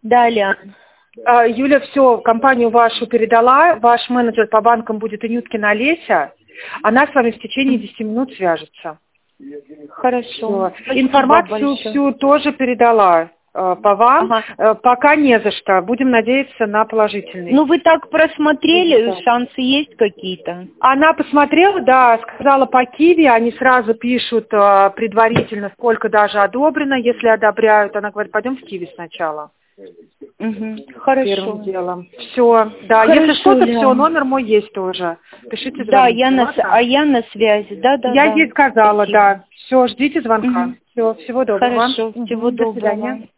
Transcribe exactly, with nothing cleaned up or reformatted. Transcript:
Да, Лиан. А, Юля, все, компанию вашу передала. Ваш менеджер по банкам будет Инюткина Олеся. Она с вами в течение десяти минут свяжется. Хорошо. Всё. Информацию всю тоже передала э, по вам. Ага. Э, пока не за что. Будем надеяться на положительный. Ну, вы так просмотрели, шансы есть какие-то? Она посмотрела, да, сказала по Киви, они сразу пишут э, предварительно, сколько даже одобрено. Если одобряют, она говорит, пойдем в Киви сначала. Угу. Хорошо. Первым делом. Все, да, Хорошо, если что-то, Лиан. все, номер мой есть тоже. Пишите, Да, звоните. я на, ладно? а я на связи, да, да, Я да. ей сказала, Спасибо. да. Все, ждите звонка. Угу. Все, всего доброго. Хорошо, всего Мгм, до доброго. свидания.